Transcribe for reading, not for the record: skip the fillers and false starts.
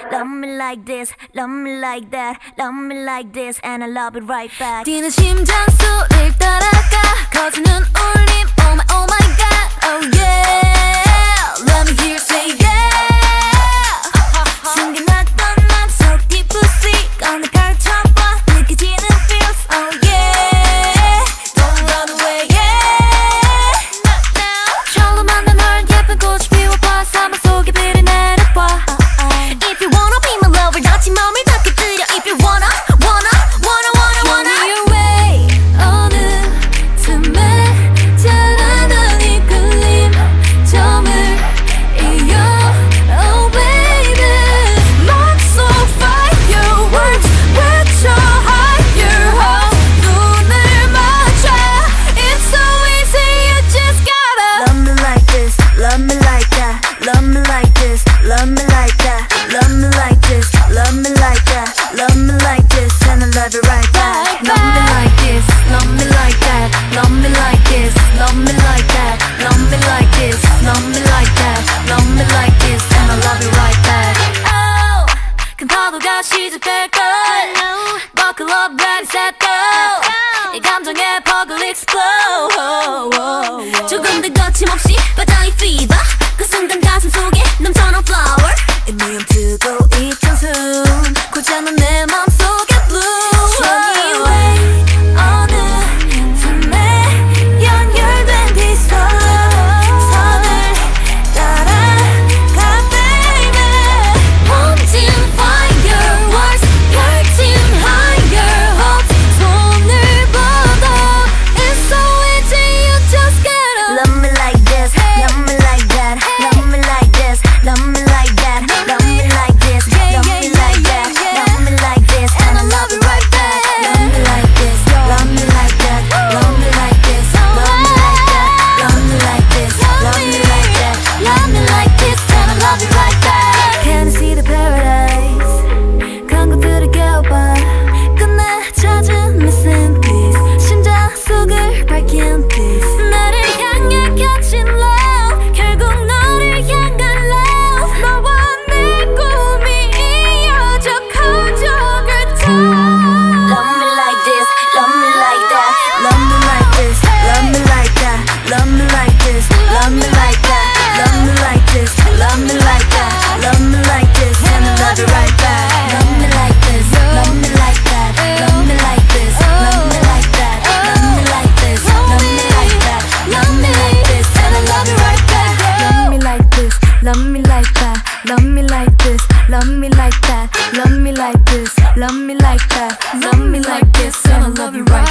Love me like this, love me like that, love me like this, and I love it right back. 뛰는 심장 소리를 따라가 커지는 울림. Oh my god, oh yeah. Let me hear you say yeah. 숨겨놨던 맘속 깊이 꺼내 펼쳐봐. 느껴지는 feels, oh yeah. Don't run away, yeah. 절로 만난 널 예쁜 꽃이 피워봐. 사막 속에 비를 내려봐. If you wanna be my lover, 다친 맘을 닿게 들여. If you wanna Show me your way. 어느 틈에 잘하던 이끌림 점을 이어. Oh baby, looks so fire. Words 외쳐 higher hope. 눈을 맞춰. It's so easy, you just gotta Love me like this, love me like that, love me like this, love me like that, love me like this, love me like that, love me like this, and I love it right back. Love me like this, love me like that, love me like this, love me like that, love me like this, love me like that, love me like this, and I love it right back. Oh, 큰 파도가 시작될 걸. Buckle up, ready, set, go. 이 감정의 퍽을 explode. 조금 더 거침없이 바다의 fever. 그 순간 가슴 속에 넘쳐난 flower. 의미 없고 있던 숨 고장난 내 맘속에 blue. Show me your way. 어느 틈에 연결된 비서 선을 따라가 baby. Wanting fire, words getting higher hopes. 손을 뻗어. It's so easy, you just gotta Love me like this, love me like that, love me like this, love me like that, love me like this, love me like that, love me like this, and I love it right back. Love me like this, love me like that, love me like this, love me like that, love me like this, love me like that, love me like this, and I love it right back. Can you see the paradise? 광고들을 깨워봐. 끝내 잦은 missing piece. 심장 속을 밝힌 peace. 나를 향해 켜진 love. 결국 너를 향한 love. 너와 내 꿈이 이어져 커져 그 Love me like this, love me like that, love me like this, love me like that, love me like this, love me like that, love me like this, love me like that, love me like this, and I love it right back. Love me like this, love me like that, love me like this, love me like that, love me like this, love me like that, love me like this, and I love it right back. Love me like this, love me like that, love me like this, love me like that, love me like this, love me like that, love me like this, and I love you right